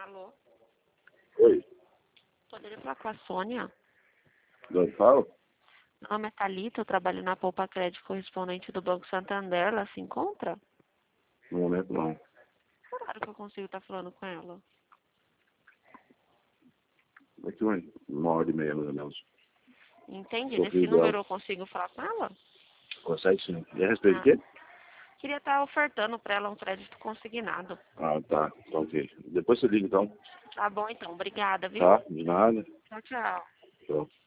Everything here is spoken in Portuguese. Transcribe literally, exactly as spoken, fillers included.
Alô? Oi, Poderia falar com a Sônia? de onde fala? Meu nome é Thalita, eu trabalho na Poupa Crédito correspondente do Banco Santander. Ela se encontra? No momento não. Claro que eu consigo estar falando com ela. Daqui uma, uma hora e meia, mais ou menos. Entende? Sou Nesse filho dela. número eu consigo falar com ela? Consegue sim. E a respeito Ah, de quê? queria estar ofertando para ela um crédito consignado. Ah, tá. Tá ok. Depois você liga então. Tá bom então, obrigada, viu? Tá? De nada. Tchau, tchau. Tchau.